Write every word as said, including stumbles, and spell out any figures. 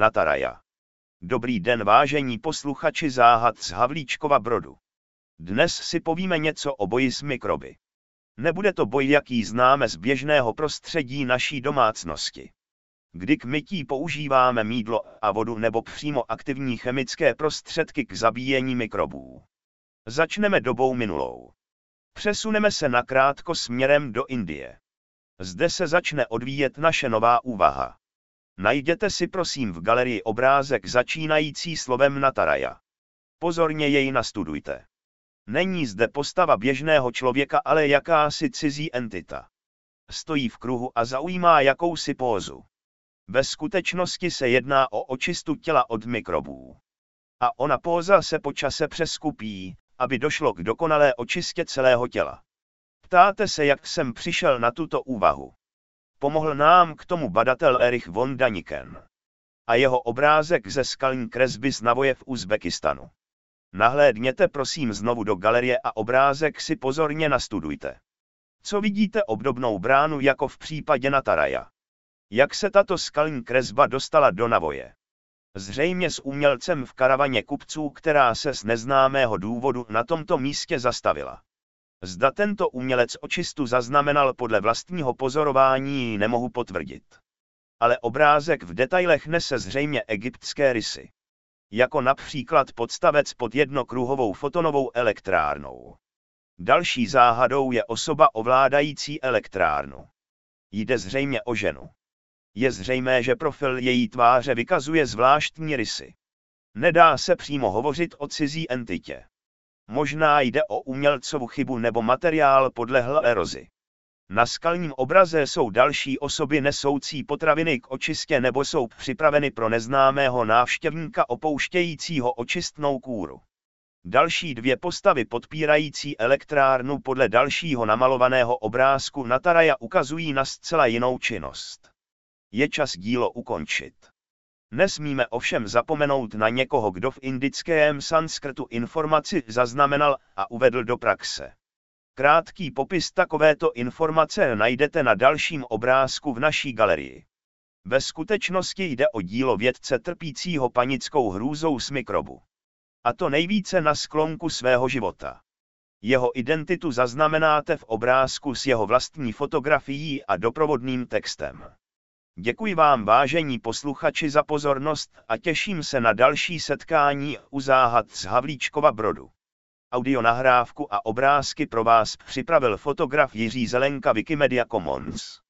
Nataraja. Dobrý den, vážení posluchači záhad z Havlíčkova Brodu. Dnes si povíme něco o boji s mikroby. Nebude to boj, jaký známe z běžného prostředí naší domácnosti, kdy k mytí používáme mýdlo a vodu nebo přímo aktivní chemické prostředky k zabíjení mikrobů. Začneme dobou minulou. Přesuneme se nakrátko směrem do Indie. Zde se začne odvíjet naše nová úvaha. Najděte si prosím v galerii obrázek začínající slovem Nataraja. Pozorně jej nastudujte. Není zde postava běžného člověka, ale jakási cizí entita. Stojí v kruhu a zaujímá jakousi pózu. Ve skutečnosti se jedná o očistu těla od mikrobů. A ona póza se po čase přeskupí, aby došlo k dokonalé očistě celého těla. Ptáte se, jak jsem přišel na tuto úvahu. Pomohl nám k tomu badatel Erich von Daniken a jeho obrázek ze skalní kresby z Navoje v Uzbekistanu. Nahlédněte prosím znovu do galerie a obrázek si pozorně nastudujte. Co vidíte obdobnou bránu jako v případě Nataraja? Jak se tato skalní kresba dostala do Navoje? Zřejmě s umělcem v karavaně kupců, která se z neznámého důvodu na tomto místě zastavila. Zda tento umělec očistu zaznamenal podle vlastního pozorování, nemohu potvrdit. Ale obrázek v detailech nese zřejmě egyptské rysy. Jako například podstavec pod jednokruhovou fotonovou elektrárnou. Další záhadou je osoba ovládající elektrárnu. Jde zřejmě o ženu. Je zřejmé, že profil její tváře vykazuje zvláštní rysy. Nedá se přímo hovořit o cizí entitě. Možná jde o umělcovu chybu nebo materiál podlehl erozi. Na skalním obraze jsou další osoby nesoucí potraviny k očistě nebo jsou připraveny pro neznámého návštěvníka opouštějícího očistnou kůru. Další dvě postavy podpírající elektrárnu podle dalšího namalovaného obrázku Nataraja ukazují na zcela jinou činnost. Je čas dílo ukončit. Nesmíme ovšem zapomenout na někoho, kdo v indickém sanskrtu informaci zaznamenal a uvedl do praxe. Krátký popis takovéto informace najdete na dalším obrázku v naší galerii. Ve skutečnosti jde o dílo vědce trpícího panickou hrůzou z mikrobu. A to nejvíce na sklonku svého života. Jeho identitu zaznamenáte v obrázku s jeho vlastní fotografií a doprovodným textem. Děkuji vám, vážení posluchači, za pozornost a těším se na další setkání u záhad z Havlíčkova Brodu. Audio nahrávku a obrázky pro vás připravil fotograf Jiří Zelenka, Wikimedia Commons.